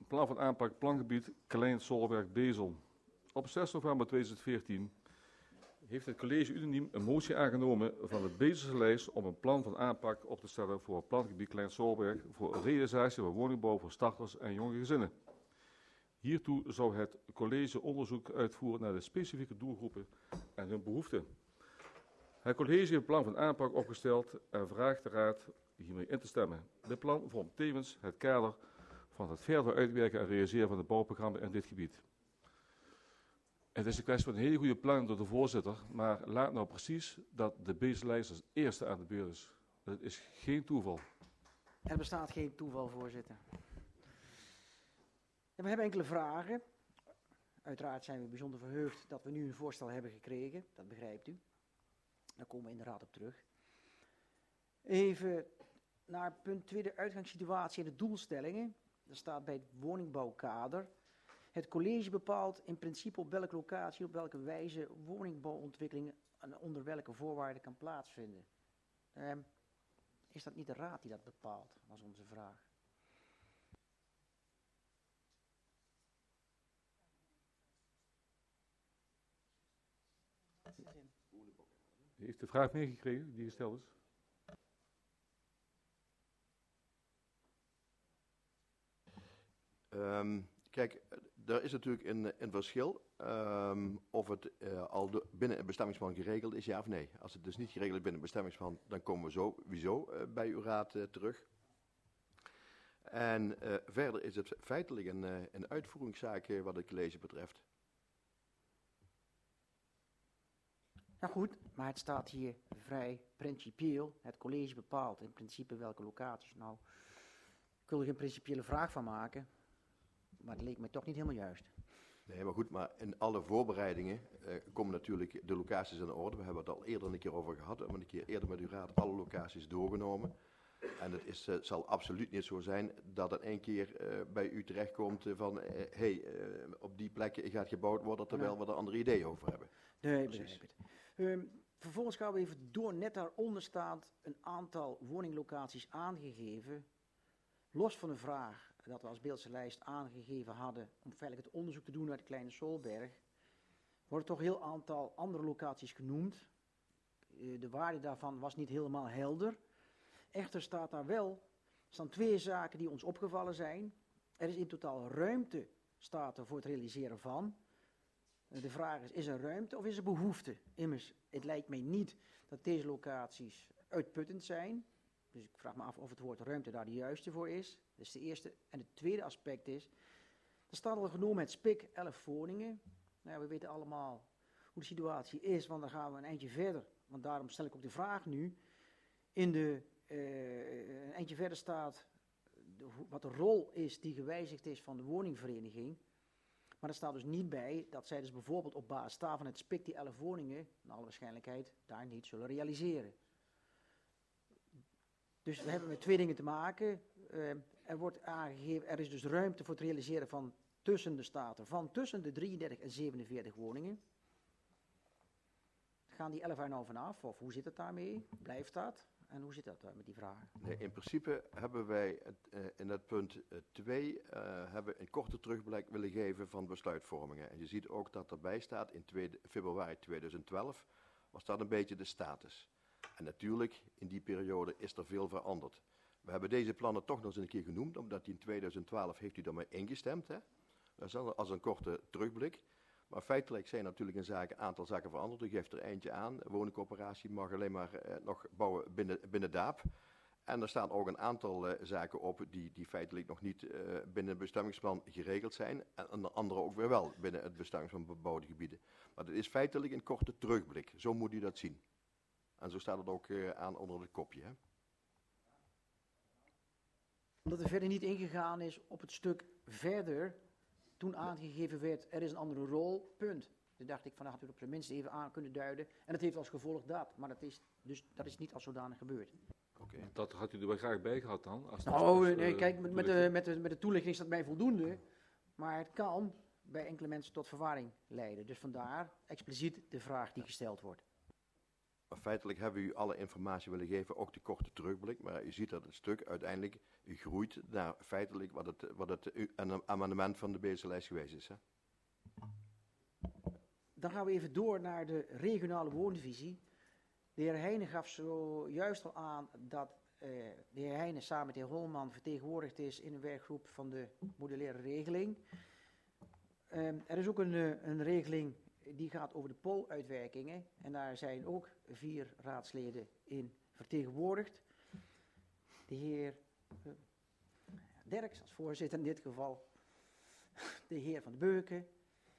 Plan van aanpak plangebied Klein Solberg-Bezel. Op 6 november 2014 heeft het college unaniem een motie aangenomen van de Bezelse lijst om een plan van aanpak op te stellen voor het plangebied Klein Solberg voor realisatie van woningbouw voor starters en jonge gezinnen. Hiertoe zou het college onderzoek uitvoeren naar de specifieke doelgroepen en hun behoeften. Het college heeft een plan van aanpak opgesteld en vraagt de raad hiermee in te stemmen. Dit plan vormt tevens het kader van het verder uitwerken en realiseren van het bouwprogramma in dit gebied. Het is een kwestie van een hele goede planning door de voorzitter, maar laat nou precies dat de Bezelijst als eerste aan de beurt is. Dat is geen toeval. Er bestaat geen toeval, voorzitter. En we hebben enkele vragen. Uiteraard zijn we bijzonder verheugd dat we nu een voorstel hebben gekregen, dat begrijpt u. Daar komen we inderdaad op terug. Even naar punt 2, de uitgangssituatie en de doelstellingen. Er staat bij het woningbouwkader. Het college bepaalt in principe op welke locatie, op welke wijze woningbouwontwikkeling en onder welke voorwaarden kan plaatsvinden. Is dat niet de raad die dat bepaalt, was onze vraag. U heeft de vraag meegekregen die gesteld is? Kijk, er is natuurlijk een verschil of het al binnen het bestemmingsplan geregeld is, ja of nee. Als het dus niet geregeld is binnen het bestemmingsplan, dan komen we sowieso bij uw raad terug. En verder is het feitelijk een uitvoeringszaak wat het college betreft. Nou goed, maar het staat hier vrij principieel. Het college bepaalt in principe welke locaties. Nou, ik wil er geen principiële vraag van maken, maar het leek me toch niet helemaal juist. Nee, maar goed, maar in alle voorbereidingen komen natuurlijk de locaties in orde. We hebben het al eerder een keer over gehad. We hebben een keer eerder met uw raad alle locaties doorgenomen. En het zal absoluut niet zo zijn dat het één keer bij u terechtkomt van... op die plek gaat gebouwd worden terwijl we er andere ideeën over hebben. Nee, begrijp het. Vervolgens gaan we even door. Net daaronder staat een aantal woninglocaties aangegeven. Los van de vraag dat we als Beeldse lijst aangegeven hadden om feitelijk het onderzoek te doen naar de Kleine Solberg, worden toch een heel aantal andere locaties genoemd. De waarde daarvan was niet helemaal helder. Echter staan twee zaken die ons opgevallen zijn. Er is in totaal ruimte, staat er, voor het realiseren van. De vraag is er ruimte of is er behoefte? Immers, het lijkt mij niet dat deze locaties uitputtend zijn. Dus ik vraag me af of het woord ruimte daar de juiste voor is. Dat is de eerste. En het tweede aspect is, er staat al genomen het SPIC 11 woningen. Nou ja, we weten allemaal hoe de situatie is, want dan gaan we een eindje verder. Want daarom stel ik ook de vraag nu. Een eindje verder staat wat de rol is die gewijzigd is van de woningvereniging. Maar er staat dus niet bij dat zij dus bijvoorbeeld op basis daarvan het SPIC die 11 woningen, naar alle waarschijnlijkheid, daar niet zullen realiseren. Dus we hebben met twee dingen te maken. Er wordt aangegeven, er is dus ruimte voor het realiseren van tussen de staten, van tussen de 33 en 47 woningen. Gaan die 11 er nou vanaf? Of hoe zit het daarmee? Blijft dat? En hoe zit dat met die vraag? Nee, in principe hebben wij in het punt 2 hebben een korte terugblik willen geven van besluitvormingen. En je ziet ook dat erbij staat in februari 2012 was dat een beetje de status. En natuurlijk, in die periode is er veel veranderd. We hebben deze plannen toch nog eens een keer genoemd, omdat in 2012 heeft u daarmee ingestemd. Hè? Dat is als een korte terugblik. Maar feitelijk zijn natuurlijk een aantal zaken veranderd. U geeft er eentje aan. De woningcoöperatie mag alleen maar nog bouwen binnen DAAP. En er staan ook een aantal zaken op die feitelijk nog niet binnen het bestemmingsplan geregeld zijn. En andere ook weer wel binnen het bestemmingsplan bebouwde gebieden. Maar het is feitelijk een korte terugblik. Zo moet u dat zien. En zo staat het ook aan onder het kopje. Hè? Omdat er verder niet ingegaan is op het stuk verder, toen aangegeven werd, er is een andere rol, punt. Toen dacht ik van, had u op zijn minst even aan kunnen duiden. En dat heeft als gevolg dat, maar dat is niet als zodanig gebeurd. Okay. Dat had u er wel graag bij gehad dan? Nee, kijk, met de toelichting is dat mij voldoende. Maar het kan bij enkele mensen tot verwarring leiden. Dus vandaar expliciet de vraag die gesteld wordt. Maar feitelijk hebben we u alle informatie willen geven, ook de korte terugblik. Maar u ziet dat het stuk uiteindelijk groeit naar feitelijk wat het een amendement van de bezige geweest is. Hè? Dan gaan we even door naar de regionale woonvisie. De heer Heijnen gaf zojuist al aan dat de heer Heijnen samen met de heer Holman vertegenwoordigd is in een werkgroep van de modulaire regeling. Er is ook een regeling die gaat over de pooluitwerkingen en daar zijn ook 4 raadsleden in vertegenwoordigd. De heer Derks als voorzitter in dit geval, de heer Van de Beuken,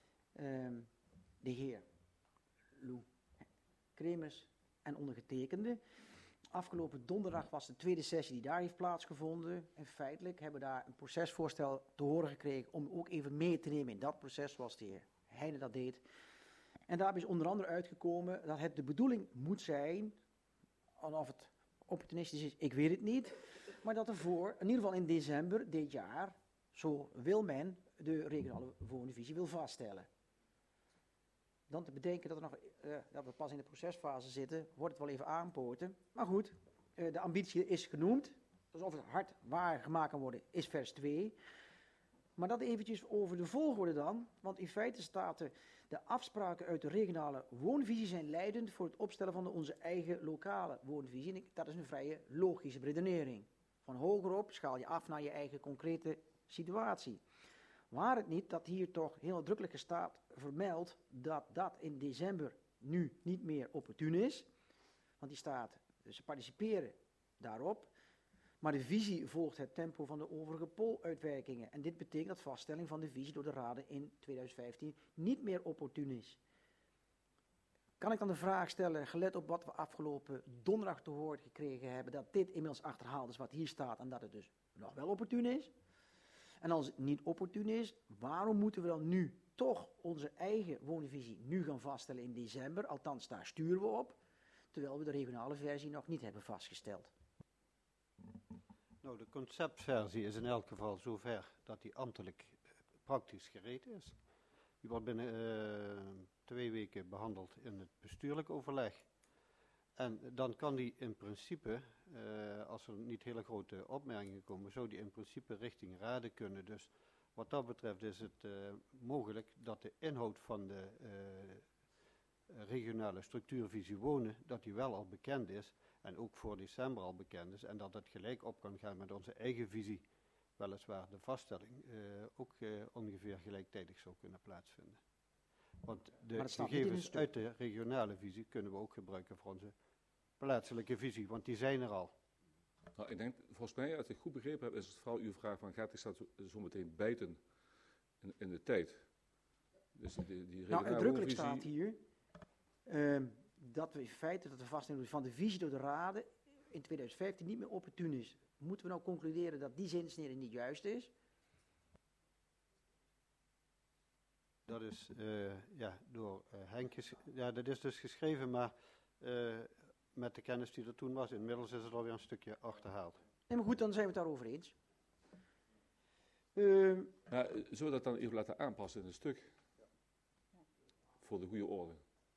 de heer Lou Kremers en ondergetekende. Afgelopen donderdag was de tweede sessie die daar heeft plaatsgevonden. En feitelijk hebben we daar een procesvoorstel te horen gekregen om ook even mee te nemen in dat proces, zoals de heer Heijnen dat deed. En daarbij is onder andere uitgekomen dat het de bedoeling moet zijn, en of het opportunistisch is, ik weet het niet, maar dat in ieder geval in december dit jaar, zo wil men de regionale woonvisie wil vaststellen. Dan te bedenken dat we pas in de procesfase zitten, wordt het wel even aanpoten. Maar goed, de ambitie is genoemd. Dus of het hard waargemaakt kan worden, is vers 2. Maar dat eventjes over de volgorde dan. Want in feite staat de afspraken uit de regionale woonvisie zijn leidend voor het opstellen van onze eigen lokale woonvisie. En dat is een vrij logische redenering. Van hogerop schaal je af naar je eigen concrete situatie. Waar het niet dat hier toch heel nadrukkelijk staat vermeld dat dat in december nu niet meer opportun is. Want die staat, dus ze participeren daarop. Maar de visie volgt het tempo van de overige pooluitwerkingen. En dit betekent dat vaststelling van de visie door de raden in 2015 niet meer opportun is. Kan ik dan de vraag stellen, gelet op wat we afgelopen donderdag te horen gekregen hebben, dat dit inmiddels achterhaald is wat hier staat en dat het dus nog wel opportun is? En als het niet opportun is, waarom moeten we dan nu toch onze eigen woonvisie nu gaan vaststellen in december? Althans, daar sturen we op, terwijl we de regionale versie nog niet hebben vastgesteld. Nou, de conceptversie is in elk geval zover dat die ambtelijk praktisch gereed is. Die wordt binnen 2 weken behandeld in het bestuurlijk overleg. En dan kan die in principe, als er niet hele grote opmerkingen komen, zou die in principe richting raden kunnen. Dus wat dat betreft is het mogelijk dat de inhoud van de regionale structuurvisie wonen, dat die wel al bekend is en ook voor december al bekend is en dat het gelijk op kan gaan met onze eigen visie, weliswaar de vaststelling, ook ongeveer gelijktijdig zou kunnen plaatsvinden. Want de gegevens uit de regionale visie kunnen we ook gebruiken voor onze plaatselijke visie, want die zijn er al. Nou, ik denk, volgens mij, als ik goed begrepen heb, is het vooral uw vraag van, gaat die zo meteen bijten in de tijd? Dus die uitdrukkelijk staat hier dat we in feite dat de vaststelling van de visie door de raden in 2015 niet meer opportun is. Moeten we nou concluderen dat die zinsnede niet juist is? Dat is door Henk, dat is dus geschreven, maar met de kennis die er toen was, inmiddels is het alweer een stukje achterhaald. Nee, maar goed, dan zijn we het daarover eens. Zullen we dat dan even laten aanpassen in een stuk? Voor de goede orde.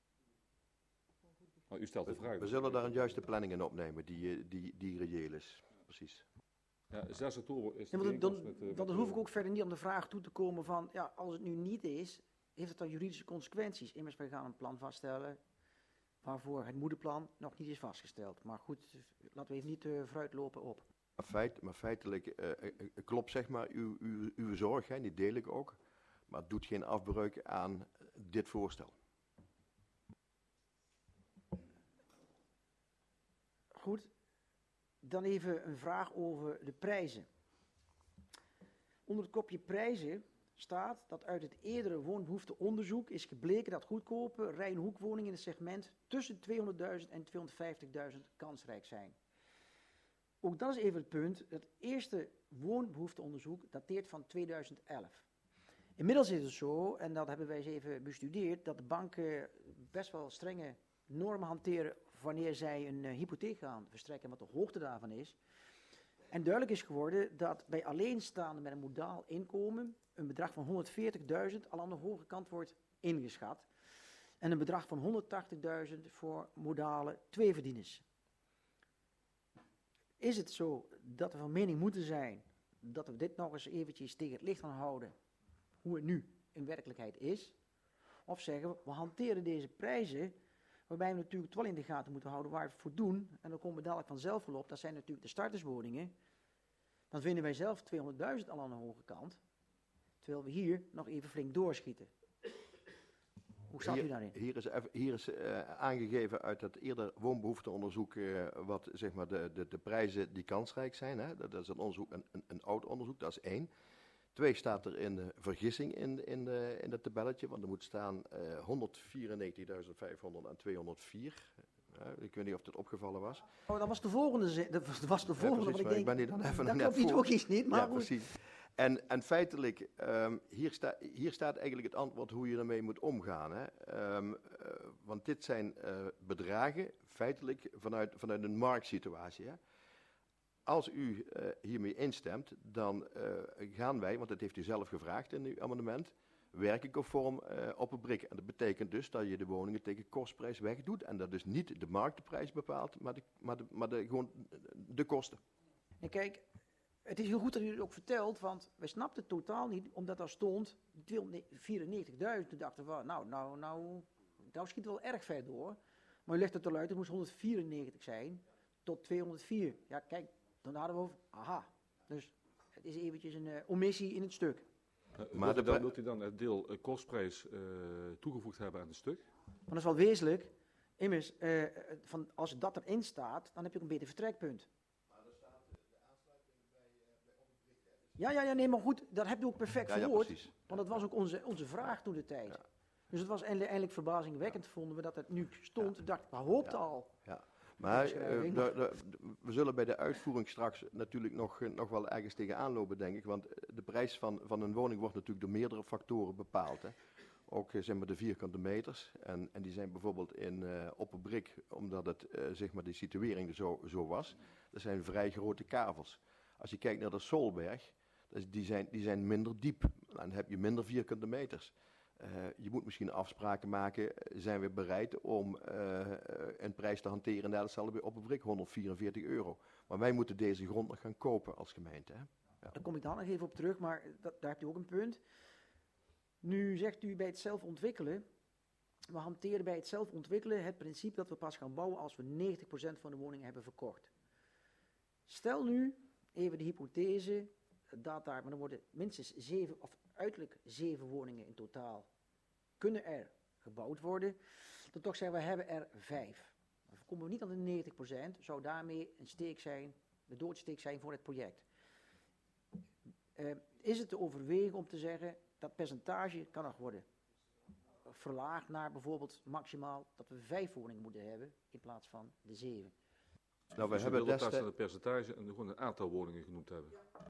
Maar u stelt de vraag. We zullen daar een juiste planning in opnemen die reëel is. Precies. Ja, 6 oktober is dan hoef ik ook verder niet om de vraag toe te komen van, ja, als het nu niet is, heeft het dan juridische consequenties? Immers, wij gaan een plan vaststellen waarvoor het moederplan nog niet is vastgesteld. Maar goed, laten we even niet vooruitlopen op. Maar feitelijk klopt zeg maar uw zorg, hè, die deel ik ook. Maar het doet geen afbreuk aan dit voorstel. Goed, dan even een vraag over de prijzen. Onder het kopje prijzen staat dat uit het eerdere woonbehoefteonderzoek is gebleken dat goedkope rij- en hoekwoningen in het segment tussen 200.000 en 250.000 kansrijk zijn. Ook dat is even het punt. Het eerste woonbehoefteonderzoek dateert van 2011. Inmiddels is het zo, en dat hebben wij eens even bestudeerd, dat de banken best wel strenge normen hanteren wanneer zij een hypotheek gaan verstrekken, wat de hoogte daarvan is. En duidelijk is geworden dat bij alleenstaanden met een modaal inkomen een bedrag van 140.000 al aan de hoge kant wordt ingeschat. en een bedrag van 180.000 voor modale tweeverdieners. Is het zo dat we van mening moeten zijn dat we dit nog eens eventjes tegen het licht gaan houden, hoe het nu in werkelijkheid is? Of zeggen we hanteren deze prijzen, waarbij we natuurlijk wel in de gaten moeten houden waar we het voor doen, en dan komen we dadelijk vanzelf wel op, dat zijn natuurlijk de starterswoningen. Dan vinden wij zelf 200.000 al aan de hoge kant, terwijl we hier nog even flink doorschieten. Hoe staat u daarin? Hier is aangegeven uit het eerder woonbehoefteonderzoek wat zeg maar de prijzen die kansrijk zijn. Hè? Dat is een onderzoek, een oud onderzoek, dat is 1. 2 staat er in vergissing in het tabelletje, want er moet staan 194.500 en 204. Ik weet niet of dat opgevallen was. Oh, dat was de volgende. Dat was de volgende. Ja, precies, ik ben die dan even dat net klopt iets voor. ook iets niet, maar Ja, goed. precies. En feitelijk, hier staat eigenlijk het antwoord hoe je ermee moet omgaan. Hè? Want dit zijn bedragen, feitelijk, vanuit een marktsituatie. Hè? Als u hiermee instemt, dan gaan wij, want dat heeft u zelf gevraagd in uw amendement, werkconform op een brik. En dat betekent dus dat je de woningen tegen kostprijs wegdoet. En dat dus niet de marktprijs bepaalt, maar gewoon de kosten. En kijk, het is heel goed dat u het ook vertelt, want wij snapten het totaal niet, omdat daar stond 294.000. Toen dachten we, nou schiet het wel erg ver door. Maar u legt het eruit, het moest 194 zijn tot 204. Ja, kijk, dan hadden we over, aha. Dus het is eventjes een omissie in het stuk. Maar wilt u dan het deel kostprijs toegevoegd hebben aan het stuk? Maar dat is wel wezenlijk. Immers, als dat erin staat, dan heb je ook een beter vertrekpunt. Ja, nee, maar goed, dat heb je ook perfect verwoord. Precies. Want dat was ook onze vraag toen de tijd. Ja. Dus het was eigenlijk verbazingwekkend, vonden we dat het nu stond. Ik dacht, we hoopten al. Ja. Maar we zullen bij de uitvoering straks natuurlijk nog wel ergens tegenaan lopen, denk ik. Want de prijs van een woning wordt natuurlijk door meerdere factoren bepaald. Hè. Ook zeg maar de vierkante meters. En die zijn bijvoorbeeld op een brik, omdat het zeg maar de situering er zo was. Dat zijn vrij grote kavels. Als je kijkt naar de Solberg, die zijn minder diep. Dan heb je minder vierkante meters. Je moet misschien afspraken maken, zijn we bereid om een prijs te hanteren, net hetzelfde bij Opperbrik, €144. Maar wij moeten deze grond nog gaan kopen als gemeente. Hè? Ja. Daar kom ik dan nog even op terug, maar daar hebt u ook een punt. Nu zegt u bij het zelf ontwikkelen, we hanteren bij het zelf ontwikkelen het principe dat we pas gaan bouwen als we 90% van de woningen hebben verkocht. Stel nu even de hypothese dat daar, maar dan worden minstens 7, of uiterlijk 7 woningen in totaal, kunnen er gebouwd worden. Dan toch zeggen we hebben er 5. Dan komen we niet aan de 90%, zou daarmee een steek zijn, de doodsteek zijn voor het project. Is het te overwegen om te zeggen, dat percentage kan nog worden verlaagd naar bijvoorbeeld maximaal dat we 5 woningen moeten hebben in plaats van de 7? Nou, we hebben destijds het percentage en gewoon een aantal woningen genoemd hebben.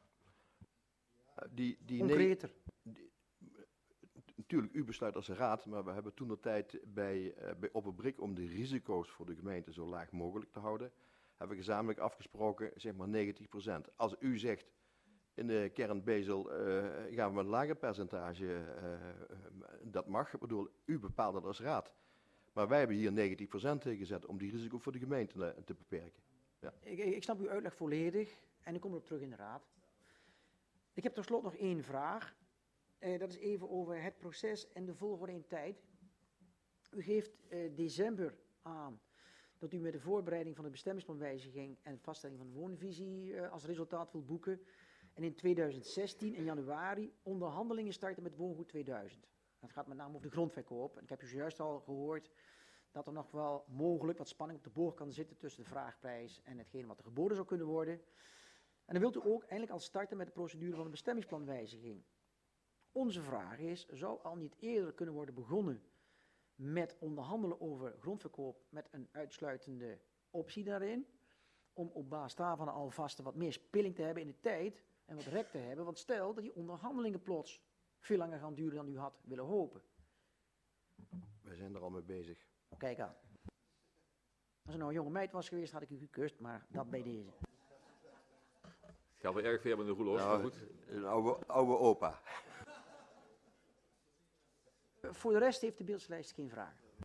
Concreter. Natuurlijk, u besluit als raad, maar we hebben toentertijd bij Opperbrik om de risico's voor de gemeente zo laag mogelijk te houden, hebben we gezamenlijk afgesproken, zeg maar 90%. Als u zegt, in de kern Bezel gaan we met een lager percentage, dat mag. Ik bedoel, u bepaalt dat als raad. Maar wij hebben hier 90% gezet om die risico voor de gemeente te beperken. Ja. Ik snap uw uitleg volledig en ik kom erop terug in de raad. Ik heb tot slot nog 1 vraag. Dat is even over het proces en de volgorde in tijd. U geeft december aan dat u met de voorbereiding van de bestemmingsplanwijziging en vaststelling van de woonvisie als resultaat wil boeken. En in 2016, in januari, onderhandelingen starten met Woongoed 2000. Dat gaat met name over de grondverkoop. En ik heb u zojuist al gehoord dat er nog wel mogelijk wat spanning op de boog kan zitten tussen de vraagprijs en hetgene wat er geboden zou kunnen worden. En dan wilt u ook eigenlijk al starten met de procedure van de bestemmingsplanwijziging. Onze vraag is, zou al niet eerder kunnen worden begonnen met onderhandelen over grondverkoop met een uitsluitende optie daarin, om op basis daarvan alvast wat meer spilling te hebben in de tijd en wat rek te hebben, want stel dat die onderhandelingen plots veel langer gaan duren dan u had willen hopen. Wij zijn er al mee bezig. Kijk aan. Als er nou een jonge meid was geweest, had ik u gekust, maar dat bij deze. Het gaat wel erg ver met de roeloos, maar goed. Een oude opa. Voor de rest heeft de beeldslijst geen vragen.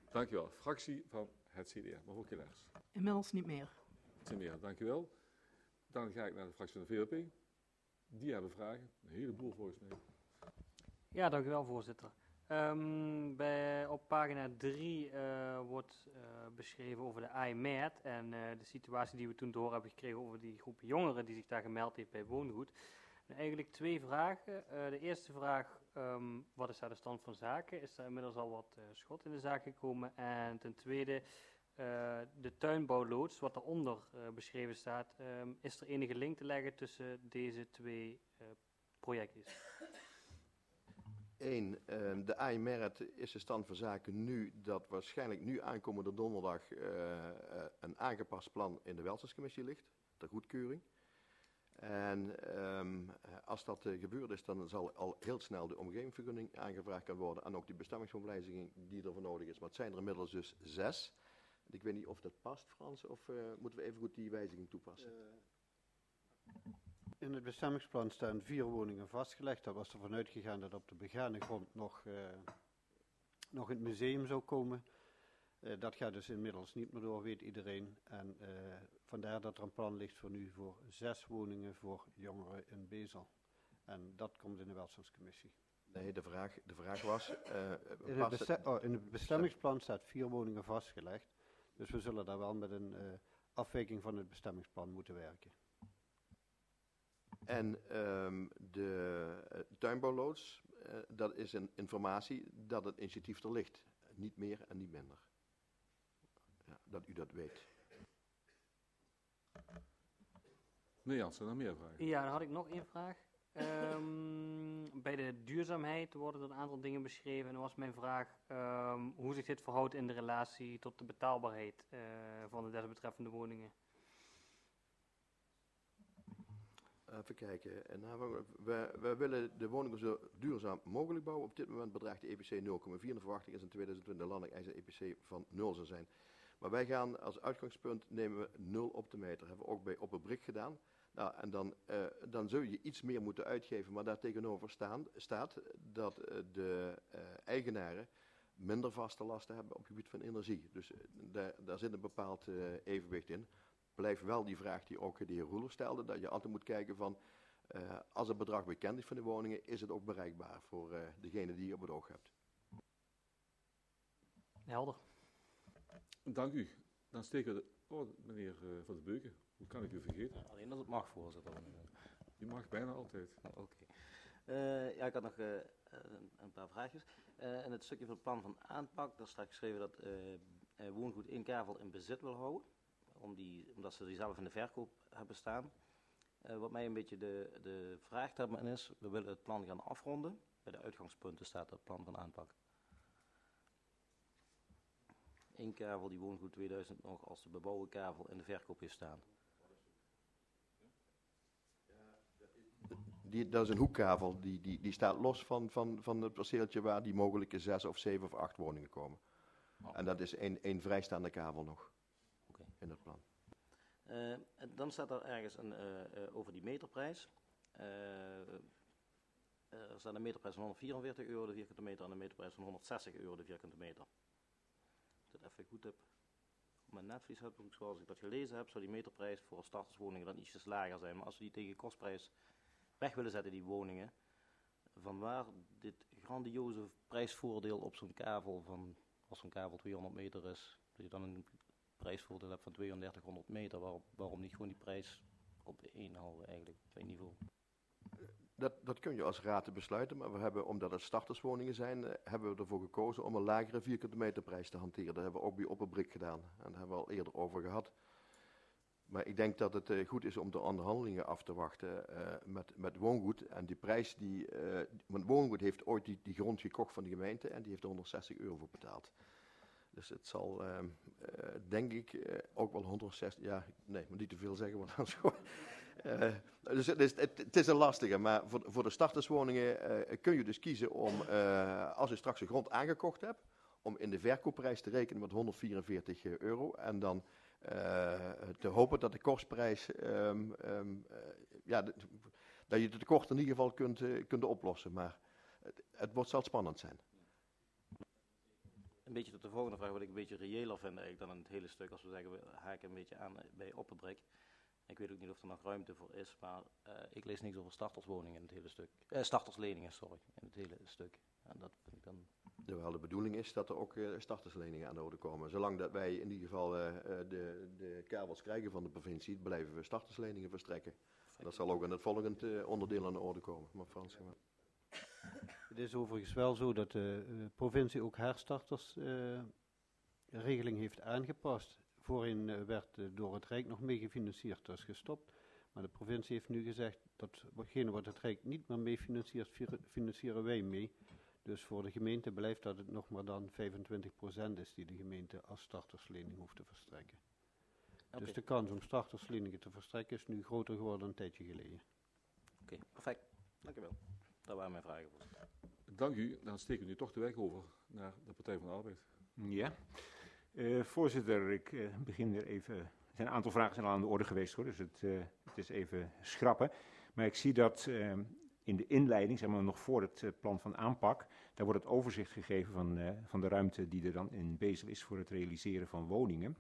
Dankjewel. Fractie van het CDA. Mevrouw Kielaars. Inmiddels niet meer. Meer, dankjewel. Dan ga ik naar de fractie van de VLP. Die hebben vragen. Een heleboel volgens mij. Ja, dank u wel, voorzitter. Op pagina 3 wordt beschreven over de IMED en de situatie die we toen door hebben gekregen over die groep jongeren die zich daar gemeld heeft bij woongoed. En eigenlijk 2 vragen. De eerste vraag, wat is daar de stand van zaken? Is er inmiddels al wat schot in de zaak gekomen? En ten tweede, de tuinbouwloods, wat daaronder beschreven staat, is er enige link te leggen tussen deze 2 projectjes? 1. De AIMERT is de stand van zaken nu dat waarschijnlijk nu aankomende donderdag een aangepast plan in de welzijnscommissie ligt, ter goedkeuring. En als dat gebeurd is, dan zal al heel snel de omgevingsvergunning aangevraagd kunnen worden en ook die bestemmingsomlijzing die ervoor nodig is. Maar het zijn er inmiddels dus 6. Ik weet niet of dat past, Frans, of moeten we even goed die wijziging toepassen? In het bestemmingsplan staan 4 woningen vastgelegd. Daar was er vanuit gegaan dat op de begane grond nog in het museum zou komen. Dat gaat dus inmiddels niet meer door, weet iedereen. En vandaar dat er een plan ligt voor nu voor 6 woningen voor jongeren in Bezel. En dat komt in de welzijnscommissie. Nee, de vraag was... in het bestemmingsplan staat 4 woningen vastgelegd. Dus we zullen daar wel met een afwijking van het bestemmingsplan moeten werken. En de tuinbouwloods, dat is een informatie dat het initiatief er ligt. Niet meer en niet minder. Ja, dat u dat weet. Meneer Jansen, nog meer vragen? Ja, dan had ik nog 1 vraag. Bij de duurzaamheid worden er een aantal dingen beschreven. En dan was mijn vraag hoe zich dit verhoudt in de relatie tot de betaalbaarheid van de desbetreffende woningen. Even kijken. Nou, we willen de woningen zo duurzaam mogelijk bouwen. Op dit moment bedraagt de EPC 0,4. De verwachting is in 2020 landelijk eis een EPC van 0 zou zijn. Maar wij gaan als uitgangspunt nemen we 0 op de meter. Dat hebben we ook bij Op een Brik gedaan. Nou, en dan zul je iets meer moeten uitgeven. Maar daar tegenover staat dat de eigenaren minder vaste lasten hebben op het gebied van energie. Dus daar zit een bepaald evenwicht in. Blijft wel die vraag die ook de heer Roeler stelde, dat je altijd moet kijken van, als het bedrag bekend is van de woningen, is het ook bereikbaar voor degene die je op het oog hebt. Helder. Dank u. Dan steken we meneer Van der Beuken, hoe kan ik u vergeten? Ja, alleen als het mag, voorzitter. U mag bijna altijd. Oké. Ja, ik had nog een paar vraagjes. In het stukje van het plan van aanpak, daar staat geschreven dat woongoed Inkavel in bezit wil houden. Omdat ze die zelf in de verkoop hebben staan. Wat mij een beetje de vraag daarin is, we willen het plan gaan afronden. Bij de uitgangspunten staat het plan van aanpak. Eén kavel die woongoed 2000 nog als de bebouwde kavel in de verkoop heeft staan. Dat is een hoekkavel, die staat los van het perceeltje waar die mogelijke 6 of 7 of 8 woningen komen. En dat is één vrijstaande kavel nog. In het plan. Dan staat er ergens over die meterprijs. Er staat een meterprijs van €144 de vierkante meter en een meterprijs van €160 de vierkante meter. Als ik dat even goed heb op mijn netvlies heb, zoals ik dat gelezen heb, zou die meterprijs voor starterswoningen dan ietsjes lager zijn. Maar als we die tegen kostprijs weg willen zetten, die woningen, vanwaar dit grandioze prijsvoordeel op zo'n kavel van, als zo'n kavel 200 meter is, dat je dan een prijsvoordeel hebt van 3200 meter, waarom niet gewoon die prijs op 1 houden eigenlijk, op 1 niveau? Dat kun je als raad besluiten, maar we hebben, omdat het starterswoningen zijn, hebben we ervoor gekozen om een lagere vierkante meterprijs te hanteren. Dat hebben we ook bij Op een Brik gedaan en daar hebben we al eerder over gehad. Maar ik denk dat het goed is om de onderhandelingen af te wachten met woongoed. En die prijs, want woongoed heeft ooit die grond gekocht van de gemeente en die heeft er €160 voor betaald. Dus het zal, denk ik, ook wel 160, ja, nee, maar niet te veel zeggen, want anders gewoon. Dus het is een lastige, maar voor de starterswoningen kun je dus kiezen om, als je straks de grond aangekocht hebt, om in de verkoopprijs te rekenen met €144 en dan te hopen dat de kostprijs, dat je de tekort in ieder geval kunt oplossen, maar het zal spannend zijn. een beetje tot de volgende vraag, wat ik een beetje reëler vind eigenlijk dan in het hele stuk. Als we zeggen, we haken een beetje aan bij Opperbrik. Ik weet ook niet of er nog ruimte voor is, maar ik lees niks over starterswoningen in het hele stuk. Startersleningen, sorry, in het hele stuk. En dat vind ik dan... Terwijl de bedoeling is dat er ook startersleningen aan de orde komen. Zolang dat wij in ieder geval de kabels krijgen van de provincie, blijven we startersleningen verstrekken. En dat zal ook in het volgende onderdeel aan de orde komen. Maar Frans, Het is overigens wel zo dat de provincie ook herstartersregeling heeft aangepast. Voorheen werd door het Rijk nog mee gefinancierd, dat is gestopt. Maar de provincie heeft nu gezegd dat watgene wat het Rijk niet meer mee financiert, financieren wij mee. Dus voor de gemeente blijft dat het nog maar dan 25% is die de gemeente als starterslening hoeft te verstrekken. Okay. Dus de kans om startersleningen te verstrekken is nu groter geworden dan een tijdje geleden. Oké, perfect. Dank u wel. Dat waren mijn vragen voor. Dank u. Dan steken we nu toch de weg over naar de Partij van de Arbeid. Ja, voorzitter, ik begin weer even. Er zijn een aantal vragen zijn al aan de orde geweest hoor, dus het is even schrappen. Maar ik zie dat in de inleiding, zeg maar nog voor het plan van aanpak, daar wordt het overzicht gegeven van de ruimte die er dan in Bezel is voor het realiseren van woningen.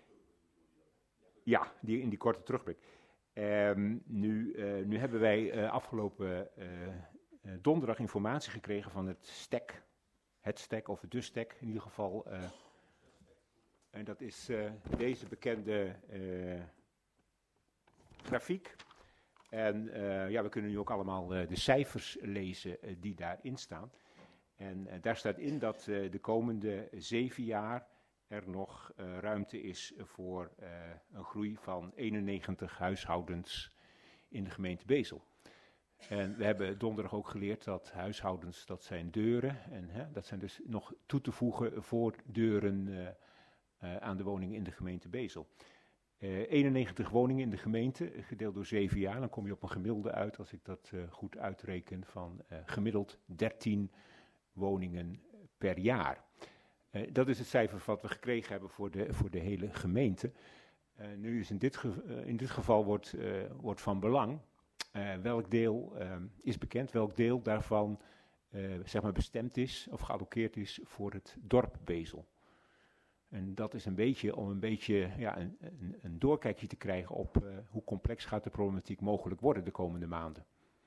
Ja, in die korte terugblik. Nu hebben wij afgelopen donderdag informatie gekregen van het STEC of de STEC in ieder geval. En dat is deze bekende grafiek. En we kunnen nu ook allemaal de cijfers lezen die daarin staan. En daar staat in dat de komende 7 jaar er nog ruimte is voor een groei van 91 huishoudens in de gemeente Bezel. En we hebben donderdag ook geleerd dat huishoudens, dat zijn deuren. En dat zijn dus nog toe te voegen voordeuren aan de woningen in de gemeente Bezel. 91 woningen in de gemeente, gedeeld door 7 jaar. Dan kom je op een gemiddelde uit, als ik dat goed uitreken, van gemiddeld 13 woningen per jaar. Dat is het cijfer wat we gekregen hebben voor de hele gemeente. Nu is in dit geval wordt van belang welk deel is bekend, welk deel daarvan bestemd is of gealloceerd is voor het dorp Bezel. En dat is een beetje om een doorkijkje te krijgen op hoe complex gaat de problematiek mogelijk worden de komende maanden.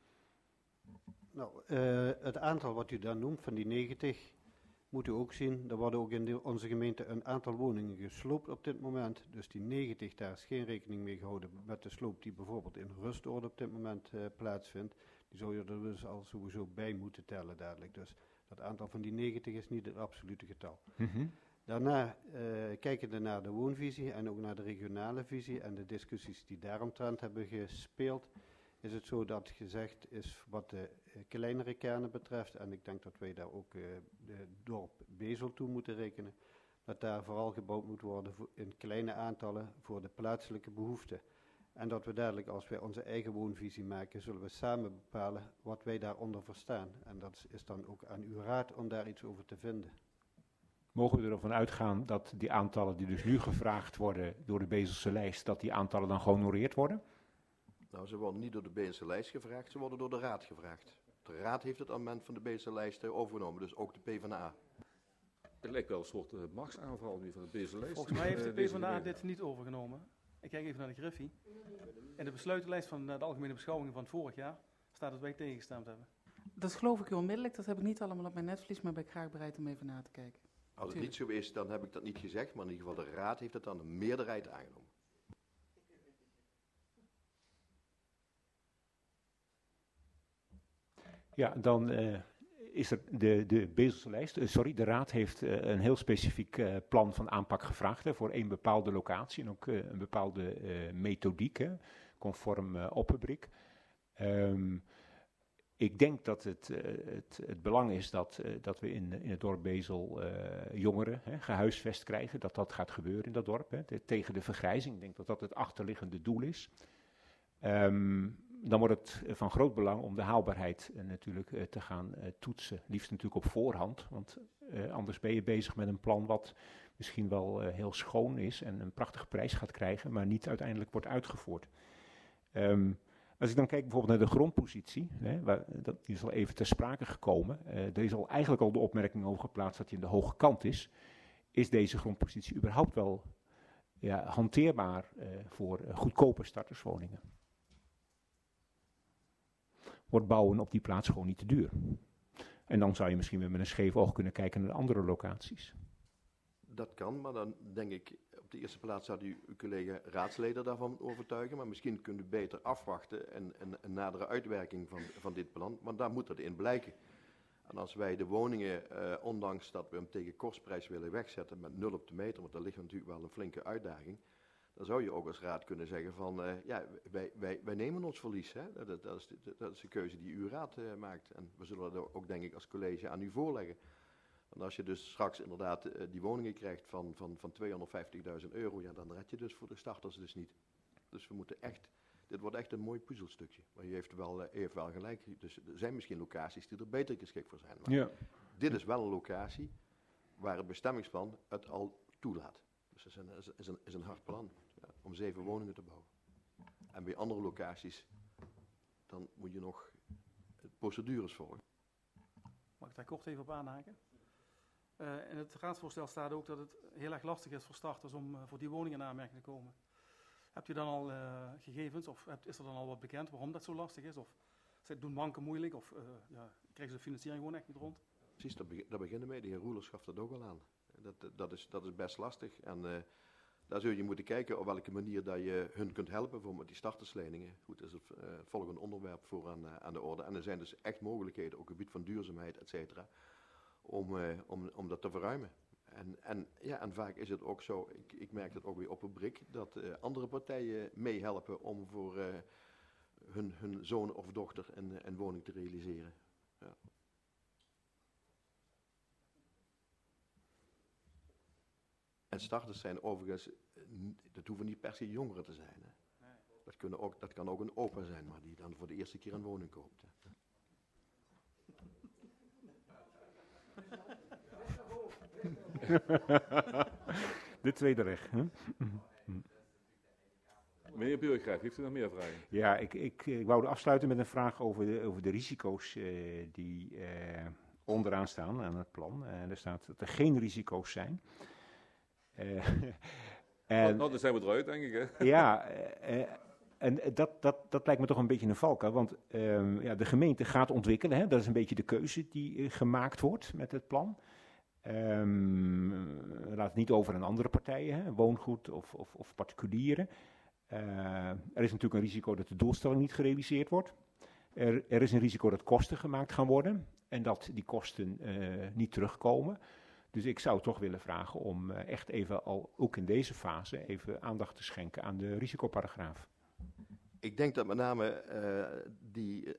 Nou, het aantal wat u dan noemt van die 90, moet u ook zien, er worden ook in onze gemeente een aantal woningen gesloopt op dit moment. Dus die 90, daar is geen rekening mee gehouden met de sloop die bijvoorbeeld in Rustorde op dit moment plaatsvindt. Die zou je er dus al sowieso bij moeten tellen dadelijk. Dus dat aantal van die 90 is niet het absolute getal. Mm-hmm. Daarna kijkende naar de woonvisie en ook naar de regionale visie en de discussies die daaromtrent hebben gespeeld, is het zo dat gezegd is wat de kleinere kernen betreft, en ik denk dat wij daar ook de dorp Bezel toe moeten rekenen, dat daar vooral gebouwd moet worden in kleine aantallen voor de plaatselijke behoeften. En dat we dadelijk, als wij onze eigen woonvisie maken, zullen we samen bepalen wat wij daaronder verstaan. En dat is dan ook aan uw raad om daar iets over te vinden. Mogen we ervan uitgaan dat die aantallen die dus nu gevraagd worden door de Bezelse lijst, dat die aantallen dan gehonoreerd worden? Nou, ze worden niet door de Bezelse lijst gevraagd, ze worden door de raad gevraagd. De raad heeft het amendement van de Bezelse lijst overgenomen, dus ook de PvdA. Het lijkt wel een soort machtsaanval nu van de Bezelse lijst. Volgens mij heeft de PvdA dit niet overgenomen. Ik kijk even naar de griffie. In de besluitenlijst van de algemene beschouwingen van vorig jaar staat dat wij tegengestemd hebben. Dat geloof ik u onmiddellijk. Dat heb ik niet allemaal op mijn netvlies, maar ben ik graag bereid om even na te kijken. Als het niet zo is, dan heb ik dat niet gezegd, maar in ieder geval de raad heeft het dan een meerderheid aangenomen. Ja, dan is er de Bezelse lijst, de raad heeft een heel specifiek plan van aanpak gevraagd voor één bepaalde locatie en ook een bepaalde methodiek, conform Opperbrik. Ik denk dat het belang is dat we in het dorp Bezel jongeren gehuisvest krijgen, dat gaat gebeuren in dat dorp, tegen de vergrijzing. Ik denk dat dat het achterliggende doel is. Dan wordt het van groot belang om de haalbaarheid natuurlijk te gaan toetsen. Liefst natuurlijk op voorhand, want anders ben je bezig met een plan wat misschien wel heel schoon is en een prachtige prijs gaat krijgen, maar niet uiteindelijk wordt uitgevoerd. Als ik dan kijk bijvoorbeeld naar de grondpositie, die is al even ter sprake gekomen. Er is al eigenlijk al de opmerking over geplaatst dat hij aan de hoge kant is. Is deze grondpositie überhaupt wel hanteerbaar voor goedkope starterswoningen? Wordt bouwen op die plaats gewoon niet te duur? En dan zou je misschien weer met een scheef oog kunnen kijken naar andere locaties. Dat kan, maar dan denk ik, op de eerste plaats zou u uw collega raadsleden daarvan overtuigen, maar misschien kunt u beter afwachten en een nadere uitwerking van dit plan, want daar moet het in blijken. En als wij de woningen, ondanks dat we hem tegen kostprijs willen wegzetten met 0 op de meter, want daar ligt natuurlijk wel een flinke uitdaging, dan zou je ook als raad kunnen zeggen van, wij nemen ons verlies. Hè? Dat is de keuze die uw raad maakt. En we zullen dat ook, denk ik, als college aan u voorleggen. Want als je dus straks inderdaad die woningen krijgt van 250.000 euro, ja, dan red je dus voor de starters dus niet. Dus we moeten echt, dit wordt echt een mooi puzzelstukje. Maar u heeft wel gelijk. Dus er zijn misschien locaties die er beter geschikt voor zijn. Maar dit is wel een locatie waar het bestemmingsplan het al toelaat. Dus het is een hard plan om 7 woningen te bouwen. En bij andere locaties, dan moet je nog procedures volgen. Mag ik daar kort even op aanhaken? In het raadsvoorstel staat ook dat het heel erg lastig is voor starters om voor die woningen in aanmerking te komen. Hebt u dan al gegevens of is er dan al wat bekend waarom dat zo lastig is? Of doen banken moeilijk of krijgen ze de financiering gewoon echt niet rond? Precies, daar beginnen mee. De heer Roelers gaf dat ook al aan. Dat is best lastig. En daar zul je moeten kijken op welke manier dat je hun kunt helpen voor met die startersleningen. Goed, dat is het volgende onderwerp voor aan de orde. En er zijn dus echt mogelijkheden op het gebied van duurzaamheid, et cetera, om dat te verruimen. En vaak is het ook zo, ik merk dat ook weer op een brik, dat andere partijen meehelpen om voor hun zoon of dochter een woning te realiseren. Ja. En starters zijn overigens, dat hoeven niet per se jongeren te zijn. Hè. Nee. Dat kan ook een opa zijn, maar die dan voor de eerste keer een woning koopt. Hè. De tweede recht. Hè? Meneer Burggraaf, heeft u nog meer vragen? Ja, ik wou afsluiten met een vraag over de risico's die onderaan staan aan het plan. Er staat dat er geen risico's zijn. Dan zijn we eruit, denk ik. Hè? Ja, en dat lijkt me toch een beetje een valkuil. Want de gemeente gaat ontwikkelen. Hè? Dat is een beetje de keuze die gemaakt wordt met het plan. Laat het niet over aan andere partijen, hè? Woongoed of particulieren. Er is natuurlijk een risico dat de doelstelling niet gerealiseerd wordt. Er is een risico dat kosten gemaakt gaan worden en dat die kosten niet terugkomen. Dus ik zou toch willen vragen om echt even al, ook in deze fase, even aandacht te schenken aan de risicoparagraaf. Ik denk dat met name die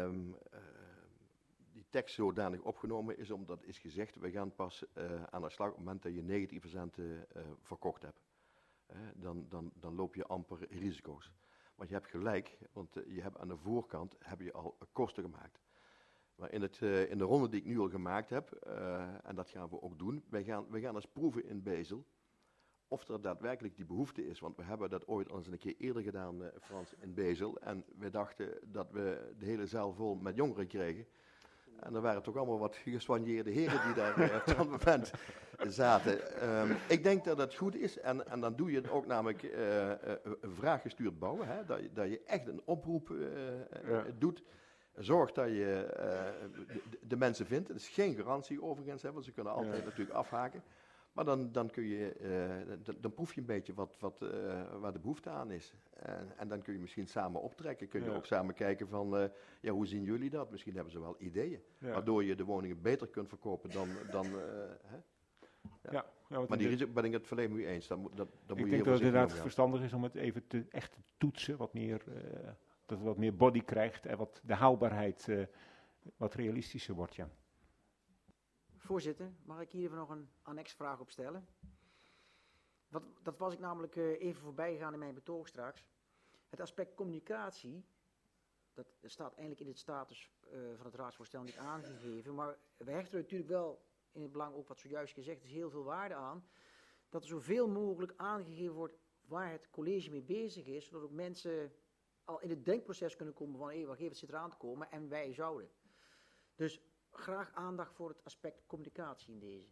tekst zodanig opgenomen is, omdat is gezegd, we gaan pas aan de slag op het moment dat je 19% verkocht hebt. Dan loop je amper risico's. Maar je hebt gelijk, want je hebt aan de voorkant heb je al kosten gemaakt. Maar in de ronde die ik nu al gemaakt heb, en dat gaan we ook doen, we gaan eens proeven in Bezel of er daadwerkelijk die behoefte is. Want we hebben dat ooit al eens een keer eerder gedaan, Frans, in Bezel. En we dachten dat we de hele zaal vol met jongeren kregen. En er waren toch allemaal wat geswanjeerde heren die daar op dat moment zaten. Ik denk dat het goed is, en dan doe je het ook namelijk vraaggestuurd bouwen. Hè? Dat je echt een oproep doet. Zorg dat je de mensen vindt. Het is geen garantie overigens, hè, want ze kunnen altijd natuurlijk afhaken. Maar dan kun je, dan proef je een beetje waar de behoefte aan is. En dan kun je misschien samen optrekken. Kun je ook samen kijken van, hoe zien jullie dat? Misschien hebben ze wel ideeën. Ja. Waardoor je de woningen beter kunt verkopen dan hè? Ja. Maar die ben ik het volledig mee eens. Dan moet je ik denk dat het inderdaad verstandig is om het even echt te toetsen. Dat het wat meer body krijgt en wat de haalbaarheid wat realistischer wordt, ja. Voorzitter, mag ik hier even nog een annexvraag op stellen? Dat was ik namelijk even voorbij gegaan in mijn betoog straks. Het aspect communicatie, dat staat eigenlijk in het status van het raadsvoorstel niet aangegeven, maar we hechten er natuurlijk wel in het belang, ook wat zojuist gezegd is, heel veel waarde aan, dat er zoveel mogelijk aangegeven wordt waar het college mee bezig is, zodat ook mensen al in het denkproces kunnen komen van, wacht even, het zit eraan te komen en wij zouden. Dus graag aandacht voor het aspect communicatie in deze.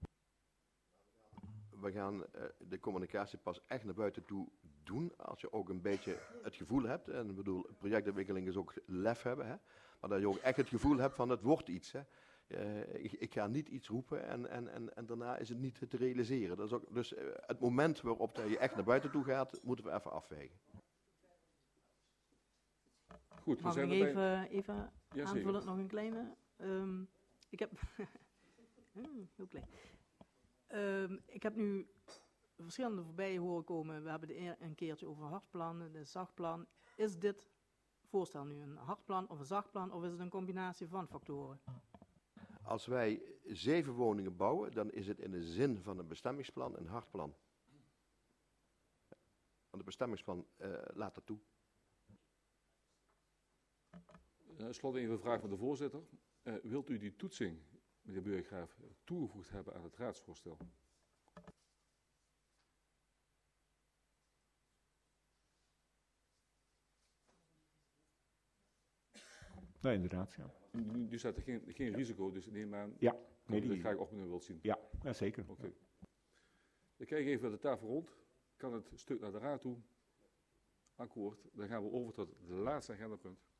We gaan de communicatie pas echt naar buiten toe doen als je ook een beetje het gevoel hebt. En ik bedoel, projectontwikkeling is ook lef hebben, hè? Maar dat je ook echt het gevoel hebt van het wordt iets. Hè? Ik ga niet iets roepen en daarna is het niet te realiseren. Dat is ook, dus het moment waarop dat je echt naar buiten toe gaat, moeten we even afwegen. Goed, we Mag zijn ik erbij. even Ja, zeker. aanvullend nog een kleine? Ik heb... heel klein. Ik heb nu verschillende voorbij horen komen. We hebben een keertje over een hartplan, een zachtplan. Is dit voorstel nu een hartplan of een zachtplan of is het een combinatie van factoren? Als wij 7 woningen bouwen, dan is het in de zin van een bestemmingsplan een hartplan. Want het bestemmingsplan laat dat toe. Slot even een vraag van de voorzitter. Wilt u die toetsing, meneer Burggraaf, toegevoegd hebben aan het raadsvoorstel? Nee, inderdaad, ja. Nu staat er geen risico, dus ik neem aan Ja, dat nee, u dat die, graag op wilt zien. ja, zeker. Oké. Ik kijk even de tafel rond. Kan het stuk naar de raad toe? Akkoord. Dan gaan we over tot het laatste agendapunt.